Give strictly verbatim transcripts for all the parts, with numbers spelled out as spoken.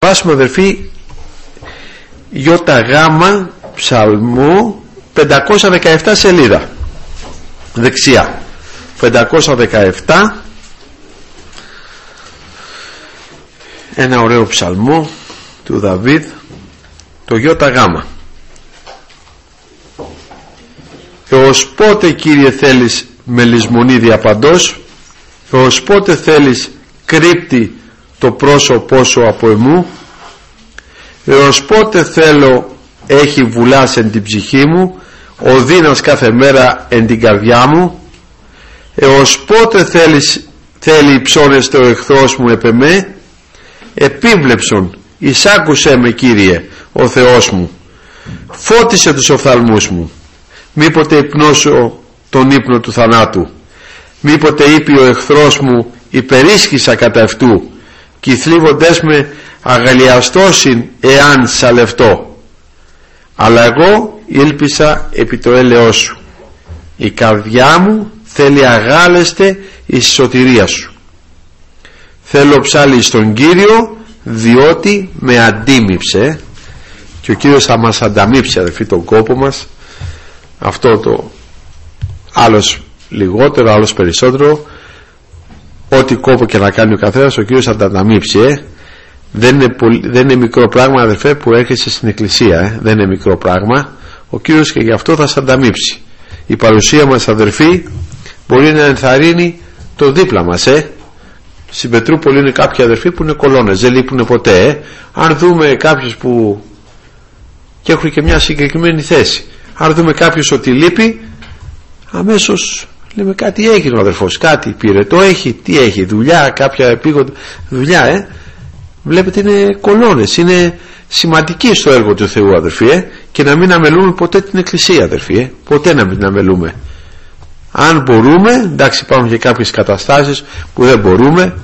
Βάσουμε αδερφοί Ιώτα Γάμα ψαλμό πεντακόσια δεκαεπτά σελίδα δεξιά, πεντακόσια δεκαεπτά, ένα ωραίο ψαλμό του Δαβίδ, το Ιώτα Γάμα. Έως πότε, Κύριε, θέλεις με λησμονή διαπαντός, έως πότε θέλεις κρύπτει το πρόσωπό σου από εμού, έως πότε θέλω έχει βουλάς εν την ψυχή μου, ο δίνας κάθε μέρα εν την καρδιά μου, έως πότε θέλεις, θέλει υψώνεστε ο εχθρός μου επ' εμέ, επίβλεψον, εισάκουσέ με, Κύριε, ο Θεός μου, φώτισε τους οφθαλμούς μου, μήποτε υπνώσω τον ύπνο του θανάτου, μήποτε είπε ο εχθρός μου υπερίσχυσα κατά αυτού, κι οι θλίβοντές με αγαλιαστώσιν εάν σαλευτώ, αλλά εγώ ήλπισα επί το έλεος σου, η καρδιά μου θέλει αγάλεστε εις σωτηρία σου. Θέλω ψάλι στον Κύριο, διότι με αντίμυψε, και ο Κύριος θα μας ανταμύψει αδελφοί τον κόπο μας, αυτό το άλλος λιγότερο, άλλος περισσότερο, ό,τι κόπο και να κάνει ο καθένας, ο Κύριος θα τα ανταμύψει. ε. δεν, είναι πολύ, δεν είναι μικρό πράγμα αδελφέ που έρχεσαι στην εκκλησία, ε. δεν είναι μικρό πράγμα, ο Κύριος και γι' αυτό θα σε ανταμύψει. Η παρουσία μας αδελφοί μπορεί να ενθαρρύνει το δίπλα μας. ε. Στην Πετρούπολη είναι κάποιοι αδελφοί που είναι κολόνες, δεν λείπουν ποτέ. ε. Αν δούμε κάποιους που και έχουν και μια συγκεκριμένη θέση, αν δούμε κάποιους ότι λείπει, αμέσως λέμε κάτι έγινε ο αδερφός, κάτι πήρε, το έχει, τι έχει, δουλειά, κάποια επίγοντα δουλειά. ε. Βλέπετε είναι κολόνες, είναι σημαντικοί στο έργο του Θεού αδερφοί, ε. και να μην αμελούμε ποτέ την εκκλησία αδερφοί, ε. ποτέ να μην αμελούμε. Αν μπορούμε, εντάξει, υπάρχουν και κάποιες καταστάσεις που δεν μπορούμε,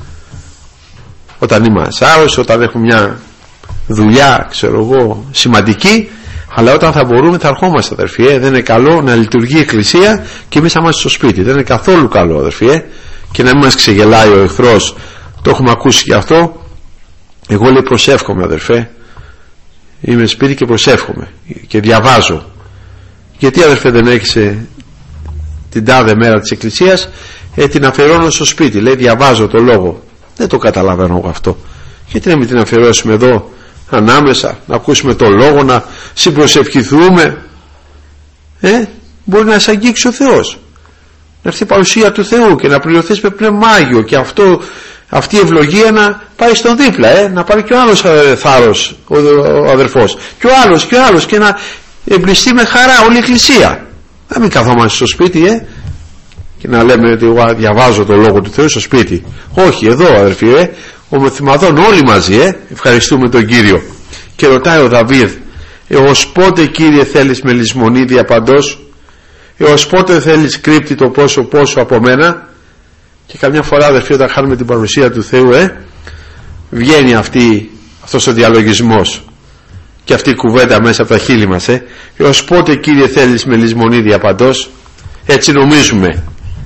όταν είμαστε άρρωστοι, όταν έχουμε μια δουλειά ξέρω εγώ σημαντική, αλλά όταν θα μπορούμε θα ερχόμαστε αδερφοί, ε. δεν είναι καλό να λειτουργεί η εκκλησία και εμείς θα είμαστε στο σπίτι, δεν είναι καθόλου καλό αδερφοί, ε. και να μην μας ξεγελάει ο εχθρός, το έχουμε ακούσει και αυτό. Εγώ λέει προσεύχομαι αδερφέ, είμαι σπίτι και προσεύχομαι και διαβάζω. Γιατί αδερφέ δεν έχεις την τάδε μέρα της εκκλησίας, ε, την αφιερώνω στο σπίτι, λέει διαβάζω το λόγο. Δεν το καταλαβαίνω εγώ αυτό. Γιατί να μην την αφιερώσουμε εδώ ανάμεσα, να ακούσουμε το λόγο, να συμπροσευχηθούμε, ε, μπορεί να σε αγγίξει ο Θεός, να έρθει η παρουσία του Θεού και να πληρωθείς με πνεύμα Άγιο, και αυτό, αυτή η ευλογία να πάει στον δίπλα, ε, να πάρει και ο άλλος θάρρος, ο, ο αδερφός, και ο άλλος και ο άλλος, και να εμπληστεί με χαρά όλη η εκκλησία. Να μην καθόμαστε στο σπίτι, ε, και να λέμε ότι εγώ διαβάζω το λόγο του Θεού στο σπίτι. Όχι, εδώ αδερφοί, ε, ο μεθυμαδών όλοι μαζί, ε, ευχαριστούμε τον Κύριο. Και ρωτάει ο Δαβίδ, έως πότε, Κύριε, θέλεις με λησμονή διαπαντός, έως πότε θέλεις κρύπτει το πόσο πόσο από μένα. Και καμιά φορά αδερφοί, όταν χάνουμε την παρουσία του Θεού, ε, βγαίνει αυτή, αυτός ο διαλογισμός και αυτή η κουβέντα μέσα από τα χείλη μας, ε, έως πότε, Κύριε, θέλεις με λησμονή διαπαντός. Έτσι νομίζουμε,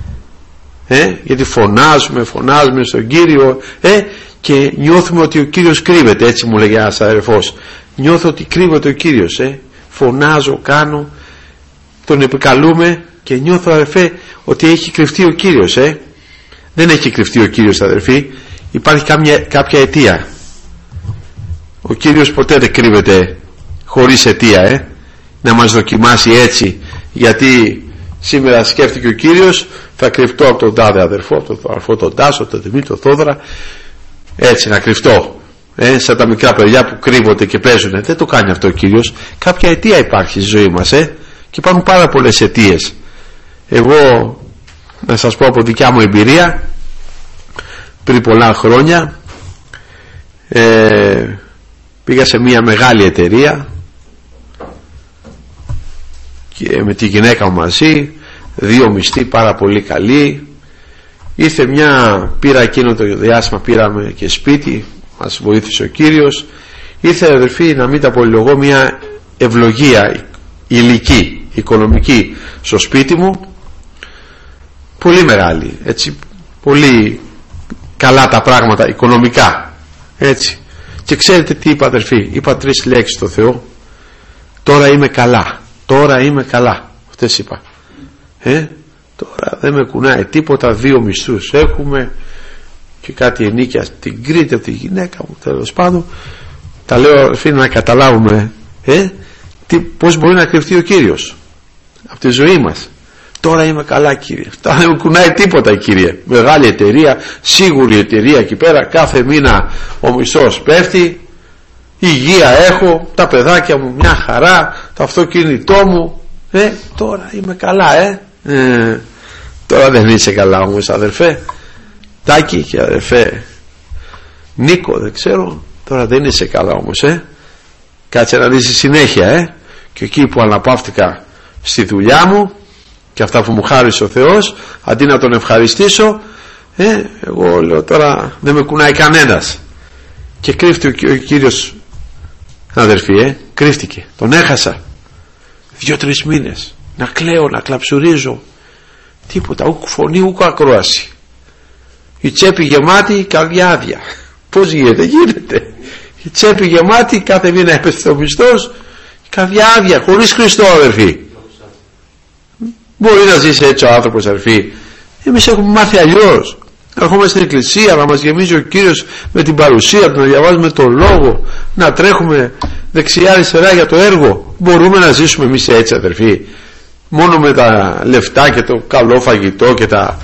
ε, γιατί φωνάζουμε φωνάζουμε στον Κύριο, ε, και νιώθουμε ότι ο Κύριος κρύβεται. Έτσι μου λέγει ένας αδερφός, νιώθω ότι κρύβεται ο Κύριος, ε. φωνάζω, κάνω, τον επικαλούμε και νιώθω αδερφέ ότι έχει κρυφτεί ο Κύριος. ε. Δεν έχει κρυφτεί ο Κύριος αδερφοί, υπάρχει κάποια, κάποια αιτία. Ο Κύριος ποτέ δεν κρύβεται χωρίς αιτία, ε. να μας δοκιμάσει έτσι, γιατί σήμερα σκέφτηκε ο Κύριος θα κρυφτώ από τον τάδε αδερφό, από τον αδερφό τον Τάσο, τον Δημήτρη, τον Θόδωρα, έτσι να κρυφτώ, ε, σαν τα μικρά παιδιά που κρύβονται και παίζουν. Δεν το κάνει αυτό ο Κύριος. Κάποια αιτία υπάρχει στη ζωή μας, ε, και υπάρχουν πάρα πολλές αιτίες. Εγώ να σας πω από δικιά μου εμπειρία, πριν πολλά χρόνια ε, πήγα σε μια μεγάλη εταιρεία και με τη γυναίκα μου μαζί, δύο μισθοί πάρα πολύ καλοί. Ήρθε μια, πήρα εκείνο το διάστημα, πήραμε και σπίτι, μας βοήθησε ο Κύριος. Ήρθε αδερφοί, να μην τα πολυλογώ, μια ευλογία υλική, οικονομική στο σπίτι μου, πολύ μεγάλη, έτσι, πολύ καλά τα πράγματα οικονομικά, έτσι. Και ξέρετε τι είπα, αδερφοί? Είπα τρεις λέξεις στο Θεό: τώρα είμαι καλά, τώρα είμαι καλά. Αυτές είπα. ε? Τώρα δεν με κουνάει τίποτα, δύο μισθούς έχουμε και κάτι ενίκια στην Κρήτη από τη γυναίκα μου, τέλος πάντων. Τα λέω, αδερφοί, να καταλάβουμε ε? τι, πώς μπορεί να κρυφτεί ο Κύριος από τη ζωή μας. Τώρα είμαι καλά, Κύριε. Τώρα δεν μου κουνάει τίποτα, Κύριε. Μεγάλη εταιρεία, σίγουρη εταιρεία εκεί πέρα, κάθε μήνα ο μισθός πέφτει, υγεία έχω, τα παιδάκια μου μια χαρά, το αυτοκίνητό μου. ε, Τώρα είμαι καλά. ε? ε Τώρα δεν είσαι καλά όμως, αδερφέ Τάκη και αδερφέ Νίκο, δεν ξέρω, τώρα δεν είσαι καλά όμως. ε? Κάτσε να δεις συνέχεια. ε? Και εκεί που αναπαύτηκα στη δουλειά μου και αυτά που μου χάρισε ο Θεός, αντί να τον ευχαριστήσω, ε, εγώ λέω τώρα δεν με κουνάει κανένας. Και κρύφτηκε ο Κύριος, αδερφοί, ε, κρύφτηκε, τον έχασα δύο-τρεις μήνες, να κλαίω, να κλαψουρίζω, τίποτα, ούκ φωνή, ούκ ακρόαση, η τσέπη γεμάτη, η καρδιά άδεια. Πώς γίνεται? Γίνεται. Η τσέπη γεμάτη, κάθε μήνα έπεσε ο μισθός, η καρδιά άδεια, χωρίς Χριστό, αδερφοί. Μπορεί να ζήσει έτσι ο άνθρωπος, αδερφοί? Εμείς έχουμε μάθει αλλιώς. Ερχόμαστε στην εκκλησία να μας γεμίζει ο Κύριος με την παρουσία του, να διαβάζουμε τον Λόγο, να τρέχουμε δεξιά αριστερά για το έργο. Μπορούμε να ζήσουμε εμείς έτσι, αδερφοί? Μόνο με τα λεφτά και το καλό φαγητό και τα,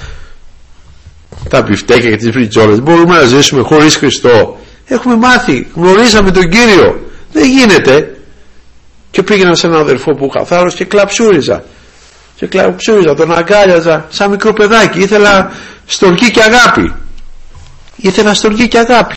τα μπιφτέκια και τις βριτζόλες μπορούμε να ζήσουμε χωρίς Χριστό? Έχουμε μάθει, γνωρίσαμε τον Κύριο. Δεν γίνεται. Και πήγαινα σε έναν αδερφό που είχα θάρρος και κλαψούριζα. Και κλαψούριζα, τον αγκάλιαζα σαν μικρό παιδάκι. Ήθελα στοργή και αγάπη. Ήθελα στοργή και αγάπη.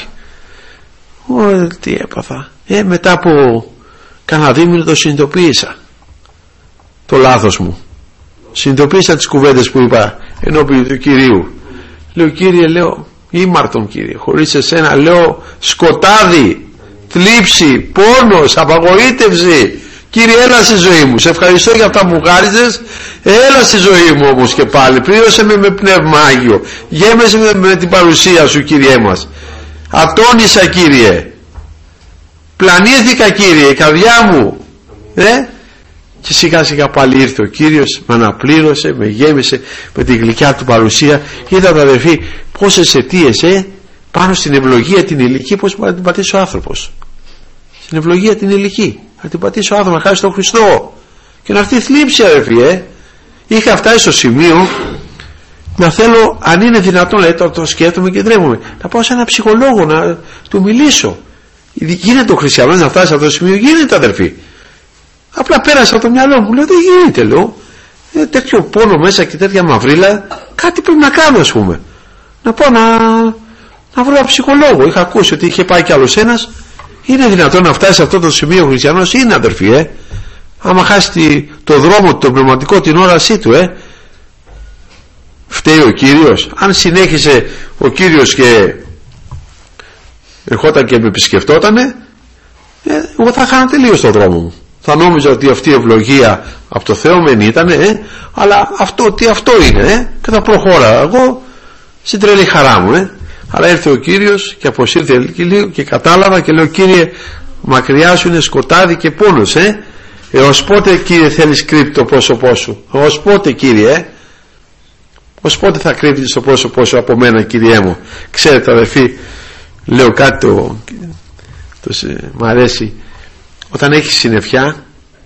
Ω, τι έπαθα. Ε, μετά από κανένα δίμηνο το συνειδητοποίησα το λάθος μου. Συνειδητοποίησα τις κουβέντες που είπα ενώπιον του Κυρίου. Λέω, Κύριε, λέω, ήμαρτον, Κύριε, χωρίς εσένα, λέω, σκοτάδι, θλίψη, πόνος, απαγοήτευση. Κύριε, έλα στη ζωή μου, σε ευχαριστώ για αυτά που μου χάριζες, έλα στη ζωή μου όμως και πάλι, πλήρωσε με με πνεύμα Άγιο, γέμεσε με, με την παρουσία σου, Κύριέ μας. Ατώνησα, Κύριε, πλανήθηκα, Κύριε, η καρδιά μου, ε? Και σιγά σιγά πάλι ήρθε ο Κύριος, με αναπλήρωσε, με γέμισε με την γλυκιά του παρουσία. Είδατε, αδερφοί, πόσες αιτίες ε, πάνω στην ευλογία την ηλική, πώς μπορεί να την πατήσει ο άνθρωπος. Στην ευλογία την ηλική, να την πατήσει ο άνθρωπος, να χάσει τον Χριστό. Και να έρθει θλίψη, αδερφοί, ε. Είχα φτάσει στο σημείο να θέλω, αν είναι δυνατόν, ε, το, το σκέφτομαι και ντρέπομαι, να πάω σε ένα ψυχολόγο να του μιλήσω. Γίνεται ο χριστιανός να φτάσει σε αυτό το σημείο? Γίνεται, αδερφοί. Απλά πέρασα από το μυαλό μου, λέω, δεν γίνεται, λέω, ε, τέτοιο πόνο μέσα και τέτοια μαυρίλα, κάτι πρέπει να κάνω, ας πούμε, να πάω να, να βρω ένα ψυχολόγο. Είχα ακούσει ότι είχε πάει κι άλλος ένας. Είναι δυνατόν να φτάσει σε αυτό το σημείο ο χριστιανός? Είναι, αδερφοί, ε. Άμα χάσει το δρόμο, το πνευματικό, την όρασή του, ε. Φταίει ο Κύριος? Αν συνέχισε ο Κύριος και ερχόταν και με επισκεφτότανε, ε, εγώ θα χάνα τελείως το δρόμο μου. Θα νόμιζα ότι αυτή η ευλογία από το Θεό μεν ήταν, ε, αλλά αυτό τι αυτό είναι, ε, και θα προχώρα εγώ στην τρελή χαρά μου, ε. Αλλά ήρθε ο Κύριος και αποσύρθηκε λίγο και κατάλαβα και λέω, Κύριε, μακριά σου είναι σκοτάδι και πόνος, ε. Έως πότε, Κύριε, θέλεις κρύψει το πρόσωπό σου? Έως πότε, Κύριε, ε? Ως πότε θα κρύβεις το πρόσωπό σου από μένα, Κύριέ μου? Ξέρετε, αδερφοί, λέω κάτι το, το, το μ' αρέσει. Όταν έχει συννεφιά,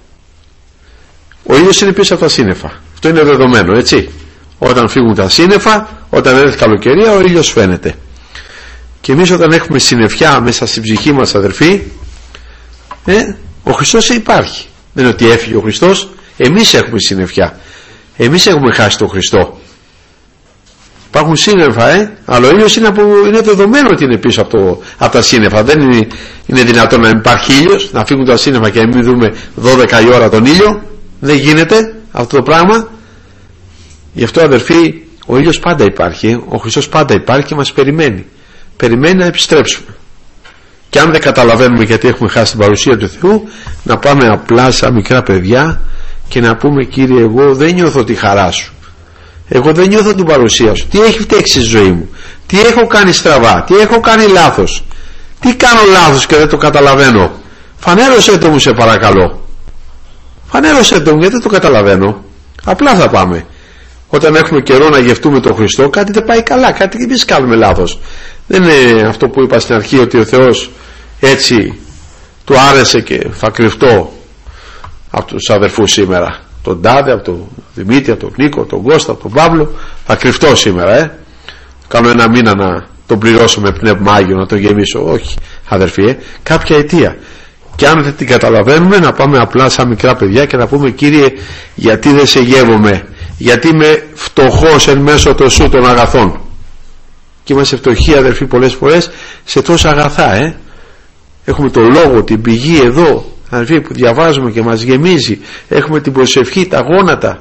ο ήλιος είναι πίσω από τα σύννεφα. Αυτό είναι δεδομένο, έτσι. Όταν φύγουν τα σύννεφα, όταν έρθει καλοκαιρία, ο ήλιος φαίνεται. Και εμείς όταν έχουμε συννεφιά μέσα στην ψυχή μας, αδερφοί, ε, ο Χριστός υπάρχει. Δεν είναι ότι έφυγε ο Χριστός. Εμείς έχουμε συννεφιά. Εμείς έχουμε χάσει τον Χριστό. Υπάρχουν σύννεφα, ε, αλλά ο ήλιος είναι, από, είναι δεδομένο ότι είναι πίσω από, το, από τα σύννεφα. Δεν είναι, είναι δυνατόν να υπάρχει ήλιος, να φύγουν τα σύννεφα και να μην δούμε δώδεκα η ώρα τον ήλιο. Δεν γίνεται αυτό το πράγμα. Γι' αυτό, αδερφοί, ο ήλιος πάντα υπάρχει, ο Χριστός πάντα υπάρχει και μας περιμένει. Περιμένει να επιστρέψουμε. Και αν δεν καταλαβαίνουμε γιατί έχουμε χάσει την παρουσία του Θεού, να πάμε απλά σαν μικρά παιδιά και να πούμε, Κύριε, εγώ δεν νιώθω τη χαρά σου. Εγώ δεν νιώθω την παρουσία σου. Τι έχει φταίξει στη ζωή μου? Τι έχω κάνει στραβά? Τι έχω κάνει λάθος? Τι κάνω λάθος και δεν το καταλαβαίνω? Φανέρωσέ το μου, σε παρακαλώ. Φανέρωσέ το μου, γιατί δεν το καταλαβαίνω. Απλά θα πάμε. Όταν έχουμε καιρό να γευτούμε τον Χριστό, κάτι δεν πάει καλά, κάτι εμείς κάνουμε λάθος. Δεν είναι αυτό που είπα στην αρχή, ότι ο Θεός έτσι του άρεσε και θα κρυφτώ από τους αδερφούς σήμερα. Τον Τάδε, από τον Δημήτρη, από τον Νίκο, τον Κώστα, από τον Παύλο. Θα κρυφτώ σήμερα, ε. Κάνω ένα μήνα να τον πληρώσω με πνεύμα Άγιο, να τον γεμίσω. Όχι, αδερφοί, ε. Κάποια αιτία. Και αν δεν την καταλαβαίνουμε, να πάμε απλά σαν μικρά παιδιά και να πούμε: Κύριε, γιατί δεν σε γεύομαι? Γιατί είμαι φτωχός εν μέσω των σου των αγαθών. Και είμαστε φτωχοί, αδερφοί, πολλές φορές σε τόσα αγαθά, ε. Έχουμε το λόγο, την πηγή εδώ, αδερφοί, που διαβάζουμε και μας γεμίζει. Έχουμε την προσευχή, τα γόνατα.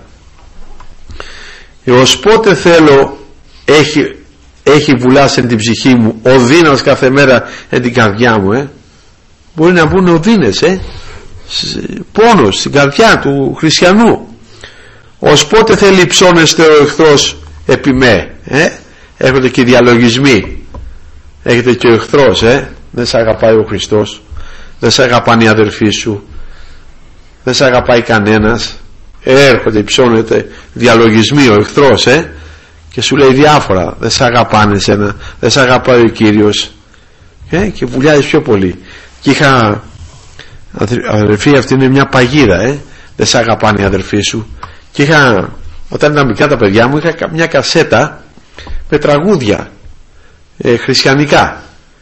Έως πότε θέλω έχει, έχει βουλάσει εν την ψυχή μου ο δίνας κάθε μέρα εν την καρδιά μου, ε. Μπορεί να βγουν οδύνες, ε. Πόνος στην καρδιά του χριστιανού. Ως πότε θέλει ψώνεστε ο εχθρός επί με, ε? Έχετε και διαλογισμοί. Έχετε και ο εχθρός, ε? Δεν σε αγαπάει ο Χριστός, δεν σε αγαπάνε οι αδερφοί σου, δεν σε αγαπάει κανένας. Έρχονται, ψώνεται διαλογισμοί ο εχθρός, ε? Και σου λέει διάφορα. Δεν σε αγαπάνε εσένα, δεν σε αγαπάει ο Κύριος, ε? Και βουλιάζει πιο πολύ. Και είχα, αδερφοί, αυτή είναι μια παγίδα, ε? Δεν σε αγαπάνε οι αδερφοί σου. Και είχα, όταν ήταν μικρά τα παιδιά μου, είχα μια κασέτα με τραγούδια ε, χριστιανικά,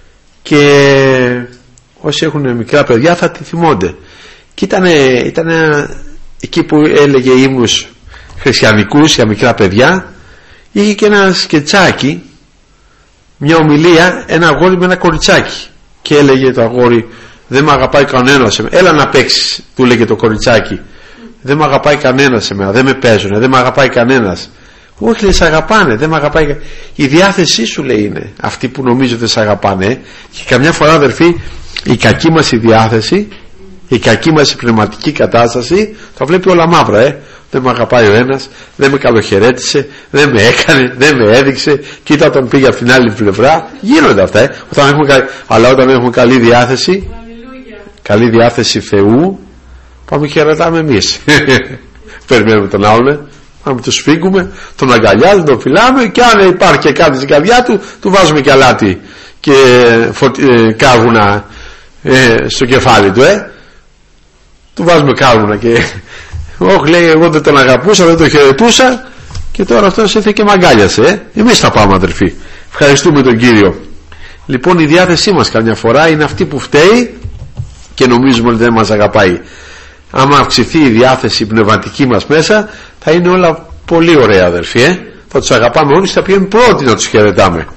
και όσοι έχουν μικρά παιδιά θα τη θυμώνται. Και ήταν, ήταν εκεί που έλεγε ύμνους χριστιανικούς για μικρά παιδιά, είχε και ένα σκετσάκι, μια ομιλία, ένα αγόρι με ένα κοριτσάκι, και έλεγε το αγόρι: δεν με αγαπάει κανένας, έλα να παίξεις, του έλεγε το κοριτσάκι. Δεν με αγαπάει κανένας εμένα, δεν με παίζουνε, δεν με αγαπάει κανένας. Όχι, λέει, σε αγαπάνε, δεν με αγαπάει. Η διάθεσή σου, λέει, είναι αυτή που νομίζω ότι σε αγαπάνε. Και καμιά φορά, αδερφοί, η κακή μας η διάθεση, η κακή μας η πνευματική κατάσταση, θα βλέπει όλα μαύρα, ε. Δεν με αγαπάει ο ένας, δεν με καλοχαιρέτησε, δεν με έκανε, δεν με έδειξε. Κοίτα, τον πήγε από την άλλη πλευρά. Γίνονται αυτά, ε. Όταν έχουμε, αλλά όταν έχουμε καλή διάθεση, καλή διάθεση Θεού, πάμε και χαιρετάμε εμείς. Περιμένουμε τον άλλον, πάμε, το σφίγγουμε, τον αγκαλιάζουμε, τον φυλάμε, και αν υπάρχει και κάτι στην καρδιά του, του βάζουμε και αλάτι και φωτι... ε, κάρβουνα ε, στο κεφάλι του, ε. Του βάζουμε κάρβουνα και όχι, λέει, εγώ δεν τον αγαπούσα, δεν τον χαιρετούσα, και τώρα αυτός ήρθε και μ' αγκάλιασε, ε. Εμείς θα πάμε, αδερφοί. Ευχαριστούμε τον Κύριο. Λοιπόν, η διάθεσή μας καμιά φορά είναι αυτή που φταίει και νομίζουμε ότι δεν μας αγαπάει. Άμα αυξηθεί η διάθεση πνευματική μας μέσα, θα είναι όλα πολύ ωραία, αδερφοί, ε? Θα τους αγαπάμε όλοι, θα πηγαίνουν πρώτοι να τους χαιρετάμε.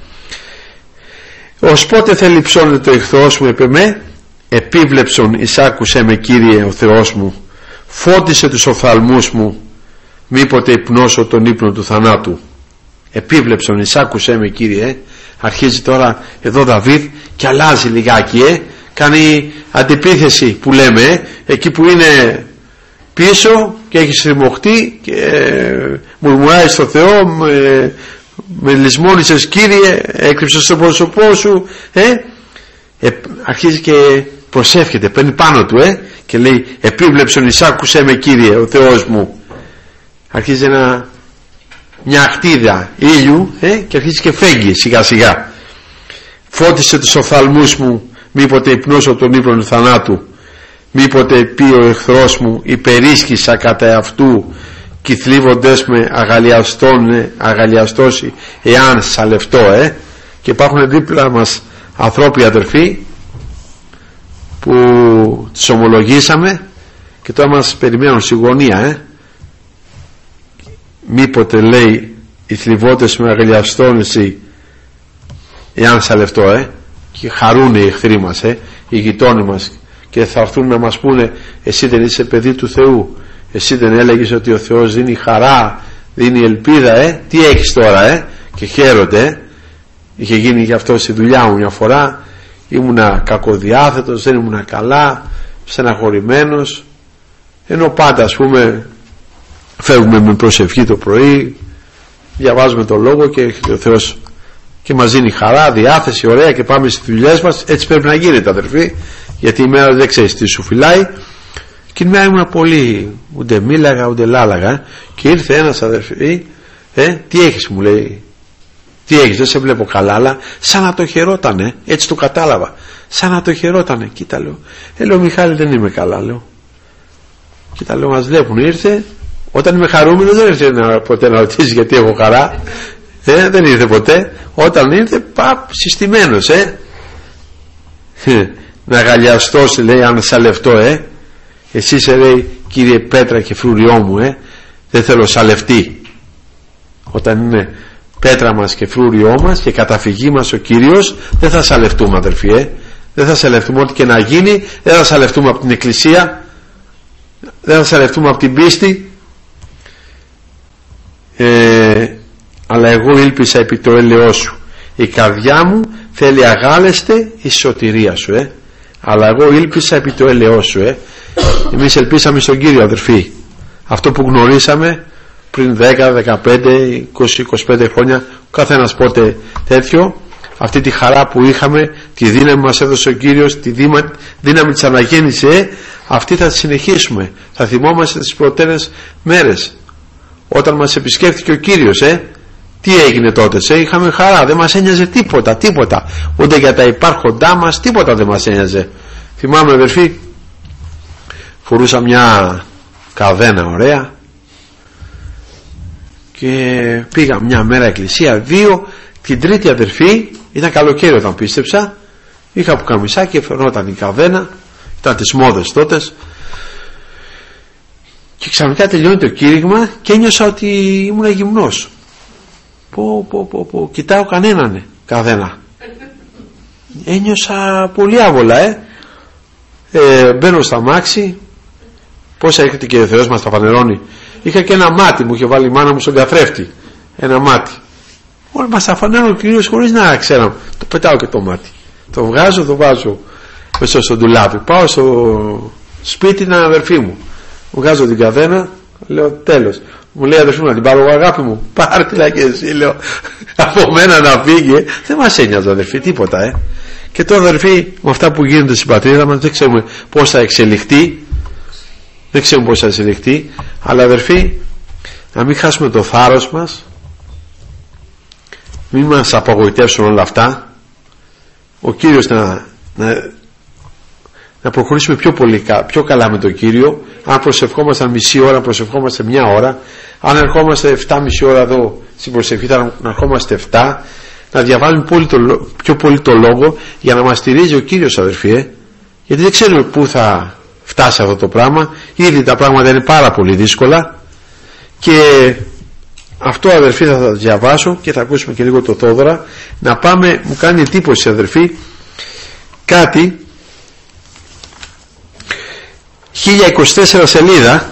Ως πότε θέλει ψώνεται το εχθρός μου επ' με, επίβλεψον εισάκουσέ με, Κύριε ο Θεός μου, φώτισε τους οφθαλμούς μου, μήποτε υπνώσω τον ύπνο του θανάτου. Επίβλεψον εισάκουσέ με, Κύριε, ε? Αρχίζει τώρα εδώ Δαβίδ και αλλάζει λιγάκι, ε? Κάνει αντιπίθεση που λέμε, ε? Εκεί που είναι πίσω και έχει στριμωχτεί και ε, μουρμουράει στο Θεό, με, με λησμόνησες, Κύριε, έκρυψες το πρόσωπό σου, ε? Ε, αρχίζει και προσεύχεται, παίρνει πάνω του, ε? Και λέει: επίβλεψον εισάκουσέ με, Κύριε ο Θεός μου. Αρχίζει ένα, μια αχτίδα ήλιου, ε? Και αρχίζει και φέγγει σιγά σιγά. Φώτισε τους οφθαλμούς μου, μήποτε υπνώσω τον ύπνο του θανάτου. Μήποτε πει ο εχθρός μου, υπερίσχυσα κατά αυτού, κι θλίβοντες με αγαλιαστών, αγαλιαστώσει εάν σαλευτώ, ε. Και υπάρχουν δίπλα μας ανθρώποι, αδερφοί, που τους ομολογήσαμε και τώρα μας περιμένουν στη γωνία, ε. Μήποτε, λέει, οι θλιβόντες με αγαλιαστώνηση εάν σαλευτώ, ε. Και χαρούν οι εχθροί μας, ε, οι γειτόνοι μας, και θα έρθουν να μας πούνε: εσύ δεν είσαι παιδί του Θεού, εσύ δεν έλεγες ότι ο Θεός δίνει χαρά, δίνει ελπίδα, ε? Τι έχεις τώρα, ε? Και χαίρονται, ε? Είχε γίνει γι' αυτό στη δουλειά μου μια φορά, ήμουνα κακοδιάθετος, δεν ήμουνα καλά, στεναχωρημένος, ενώ πάντα, ας πούμε, φεύγουμε με προσευχή το πρωί, διαβάζουμε το λόγο και ο Θεός και μας δίνει χαρά, διάθεση, ωραία, και πάμε στις δουλειές μας. Έτσι πρέπει να γίνεται, αδερφοί, γιατί η μέρα δεν ξέρεις τι σου φυλάει. Και η μέρα ήμουν πολύ, ούτε μίλαγα ούτε λάλαγα, και ήρθε ένας, αδερφοί, ε, τι έχεις, μου λέει, τι έχεις, δεν σε βλέπω καλά, αλλά σαν να το χαιρότανε, έτσι το κατάλαβα, σαν να το χαιρότανε. Κοίτα, λέω, ε, λέω, Μιχάλη, δεν είμαι καλά, λέω. Κοίτα, λέω, μας βλέπουν, ήρθε. Όταν είμαι χαρούμενος δεν ήρθε να, ποτέ να ρωτήσει γιατί έχω χαρά, ε, δεν ήρθε ποτέ. Όταν ήρθε, παπ, συστημένος, ε. Να γαλιαστώ, λέει, αν σαλευτώ, ε. Εσύ σε λέει, κύριε Πέτρα και φρούριό μου, ε, δεν θέλω σαλευτή. Όταν είναι πέτρα μας και φρούριό μας και καταφυγή μας ο Κύριος, δεν θα σαλευτούμε, αδερφοί, ε. Δεν θα σαλευτούμε, ό,τι και να γίνει, δεν θα σαλευτούμε από την Εκκλησία, δεν θα σαλευτούμε από την πίστη. Ε, αλλά εγώ ήλπισα επί το έλεος σου. Η καρδιά μου θέλει αγάλεστε η σωτηρία σου, ε. Αλλά εγώ ήλπισα επί το έλεος σου, ε. Εμείς ελπίσαμε στον Κύριο, αδερφοί. Αυτό που γνωρίσαμε πριν δέκα, δεκαπέντε, είκοσι, είκοσι πέντε χρόνια, ο καθένας πότε τέτοιο, αυτή τη χαρά που είχαμε, τη δύναμη μας έδωσε ο Κύριος, τη δύναμη της αναγέννησης, ε, αυτή θα τη συνεχίσουμε. Θα θυμόμαστε τις προτέρες μέρες όταν μας επισκέφθηκε ο Κύριος, ε, τι έγινε τότε, ε, είχαμε χαρά, δεν μας ένοιαζε τίποτα, τίποτα, ούτε για τα υπάρχοντά μας, τίποτα δεν μας ένοιαζε. Θυμάμαι, αδερφοί, φορούσα μια καδένα ωραία και πήγα μια μέρα εκκλησία, δύο, την τρίτη, αδερφή, ήταν καλοκαίρι όταν πίστεψα, είχα πουκαμισάκι και φαινόταν η καδένα, ήταν τις μόδες τότε, και ξαφνικά τελειώνει το κήρυγμα και ένιωσα ότι ήμουν γυμνός. Πω, πω, πω, πω. Κοιτάω κανέναν καδένα, ένιωσα πολύ άβολα, ε. ε μπαίνω στα μάξι, πόσα έρχεται και ο Θεός μας τα φανερώνει. Είχα και ένα μάτι, μου είχε βάλει η μάνα μου στον καθρέφτη, ένα μάτι. Όλοι μας τα φανέρωνε ο Κύριος χωρίς να ξέραμε. Το πετάω και το μάτι, το βγάζω, το βάζω μέσα στο ντουλάπι. Πάω στο σπίτι, την αδερφή μου, βγάζω την καδένα, λέω τέλος. Μου λέει, αδερφή μου, να την πάρω, αγάπη μου, πάρτιλα και εσύ, λέω, από μένα να φύγει. Δεν μας ένοιαζε, αδερφή, τίποτα, ε. Και τώρα, αδερφή, με αυτά που γίνονται στην πατρίδα μας, δεν ξέρουμε πώς θα εξελιχθεί, δεν ξέρουμε πώς θα εξελιχθεί, αλλά, αδερφή, να μην χάσουμε το θάρρος μας, μην μας απογοητεύσουν όλα αυτά, ο Κύριος να, να, να προχωρήσουμε πιο, πολύ, πιο καλά με τον Κύριο. Αν προσευχόμασταν μισή ώρα, προσευχόμαστε μια ώρα. Αν ερχόμαστε εφτά και μισή ώρα εδώ στην προσευχή, θα να ερχόμαστε εφτά. Να διαβάζουμε πολύ το, πιο πολύ το λόγο, για να μας στηρίζει ο Κύριος, αδερφοί, ε? Γιατί δεν ξέρουμε πού θα φτάσει αυτό το πράγμα. Ήδη τα πράγματα είναι πάρα πολύ δύσκολα, και αυτό, αδερφοί, θα τα διαβάσω και θα ακούσουμε και λίγο το Θόδωρα. Να πάμε, μου κάνει εντύπωση, αδερφοί, κάτι, χίλια είκοσι τέσσερα σελίδα,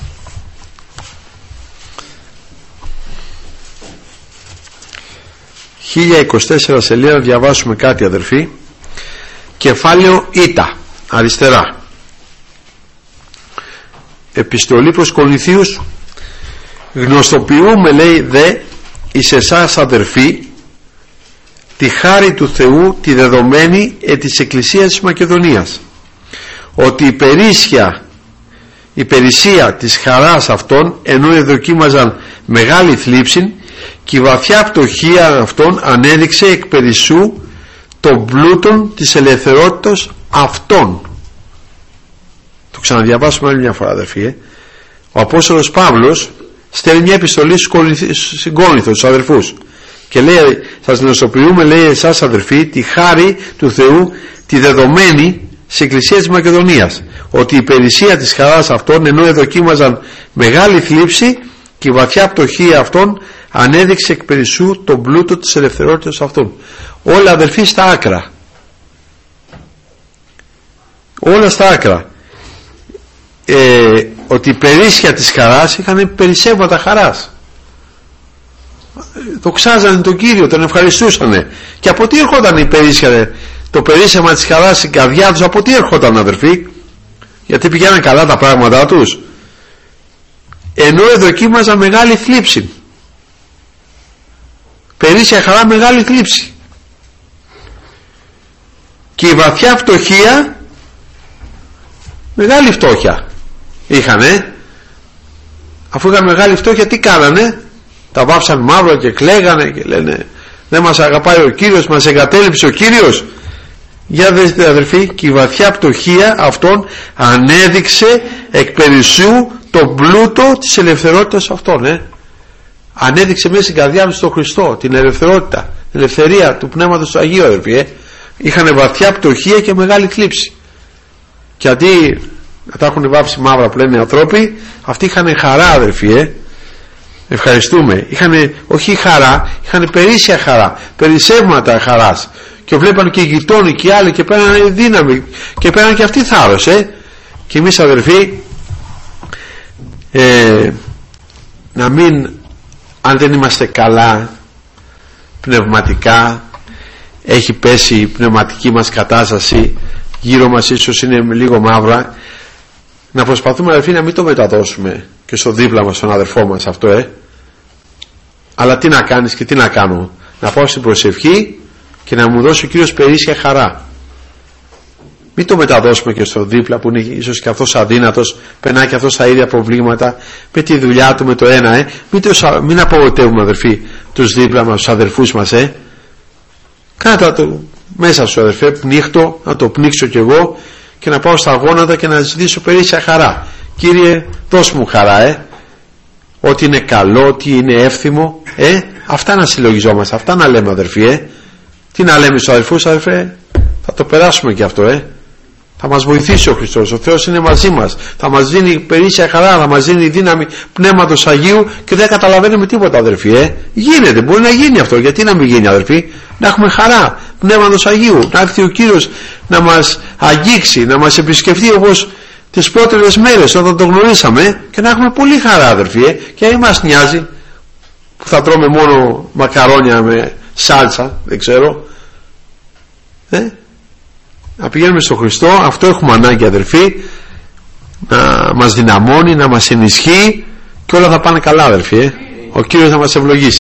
χίλια είκοσι τέσσερα σελίδα, διαβάσουμε κάτι, αδερφοί. Κεφάλαιο Ήτα, αριστερά. Επιστολή προς Κορινθίους. Γνωστοποιούμε, λέει, δε εις εσάς, αδερφοί, τη χάρη του Θεού, τη δεδομένη ε της Εκκλησίας της Μακεδονίας, ότι η περίσσια η περισσία της χαράς αυτών, ενώ εδοκίμαζαν μεγάλη θλίψη, και η βαθιά πτωχία αυτών ανέδειξε εκ περισσού των πλούτων της ελευθερότητας αυτών. Το ξαναδιαβάσουμε άλλη μια φορά, αδερφοί, ε. Ο Απόστολος Παύλος στέλνει μια επιστολή στους Κόρινθους, στους αδερφούς, και λέει, σας γνωστοποιούμε, λέει, εσάς, αδερφοί, τη χάρη του Θεού, τη δεδομένη στην Εκκλησία της Μακεδονίας, ότι η περισσία της χαράς αυτών, ενώ εδοκίμαζαν μεγάλη θλίψη, και η βαθιά πτωχία αυτών ανέδειξε εκ περισσού τον πλούτο της ελευθερότητας αυτών. Όλα, αδερφοί, στα άκρα, όλα στα άκρα. Ε, ότι η περίσσια της χαράς είχαν περισσεύματα χαράς, δοξάζανε τον Κύριο, τον ευχαριστούσανε. Και από τι ερχόταν η περίσσια, το περίσσεμα της χαράς στην καρδιά τους, από τι ερχόταν, αδερφοί? Γιατί πηγαίναν καλά τα πράγματά τους, ενώ εδοκίμαζαν μεγάλη θλίψη. περίσσια χαρά, μεγάλη θλίψη. Και η βαθιά φτωχία, μεγάλη φτώχεια είχανε. Αφού είχαν μεγάλη φτώχεια, τι κάνανε? Τα βάψαν μαύρα και κλαίγανε και λένε δεν μας αγαπάει ο Κύριος, μας εγκατέλειψε ο Κύριος. Για δείτε αδερφοί, και η βαθιά πτωχία αυτών ανέδειξε εκ περισσού τον πλούτο της ελευθερότητας αυτών. Ε. Ανέδειξε μέσα στην καρδιά τους τον Χριστό, την ελευθερότητα, την ελευθερία του Πνεύματος του Αγίου, αδερφοί. Ε. Είχαν βαθιά πτωχία και μεγάλη θλίψη. Και αντί να τα έχουν βάψει μαύρα που λένε οι ανθρώποι, αυτοί είχαν χαρά, αδερφοί. Ε. Ευχαριστούμε. Είχαν όχι χαρά, είχαν περίσσια χαρά, περισσεύματα χαράς. Και βλέπαν και οι γειτόνοι και οι άλλοι και πέραν δύναμη και πέραν και αυτοί θάρρος. Ε. Και εμείς, αδερφοί, ε, να μην, αν δεν είμαστε καλά πνευματικά, έχει πέσει η πνευματική μας κατάσταση, γύρω μας ίσως είναι λίγο μαύρα, να προσπαθούμε, αδερφοί, να μην το μεταδώσουμε και στο δίπλα μας, στον αδερφό μας αυτό. ε. Αλλά τι να κάνεις και τι να κάνω? Να πάω στην προσευχή και να μου δώσει ο Κύριος περίσσια χαρά. Μην το μεταδώσουμε και στο δίπλα που είναι ίσως και αυτός αδύνατος, περνάει και αυτός τα ίδια προβλήματα με τη δουλειά του, με το ένα. ε. Μην, το, μην απογοητεύουμε, αδερφοί, τους δίπλα μας, τους αδερφούς μας. Ε. Κάτα το μέσα σου, αδερφέ, πνίχτω, να το πνίξω κι εγώ και να πάω στα γόνατα και να ζητήσω περίσσια χαρά. Κύριε, δώσ' μου χαρά, ε. Ό,τι είναι καλό, ό,τι είναι εύθυμο, ε. Αυτά να συλλογιζόμαστε, αυτά να λέμε, αδερφοί. Ε. Τι να λέμε στους αδερφούς, αδερφέ? Θα το περάσουμε και αυτό. Ε. Θα μας βοηθήσει ο Χριστός, ο Θεός είναι μαζί μας, θα μας δίνει περίσσια χαρά, θα μας δίνει δύναμη Πνεύματος Αγίου και δεν καταλαβαίνουμε τίποτα, αδερφοί. Ε. Γίνεται, μπορεί να γίνει αυτό, γιατί να μην γίνει, αδερφοί? Να έχουμε χαρά Πνεύματος Αγίου, να έρθει ο Κύριος να μας αγγίξει, να μας επισκεφτεί όπως τις πρώτερες μέρες όταν το γνωρίσαμε, και να έχουμε πολύ χαρά, αδερφοί. Ε. Και δεν μας νοιάζει που θα τρώμε μόνο μακαρόνια με σάλτσα, δεν ξέρω. Ε. Να πηγαίνουμε στον Χριστό, αυτό έχουμε ανάγκη, αδερφοί, να μας δυναμώνει, να μας ενισχύει και όλα θα πάνε καλά, αδερφοί. Ε. Ο Κύριος να μας ευλογήσει.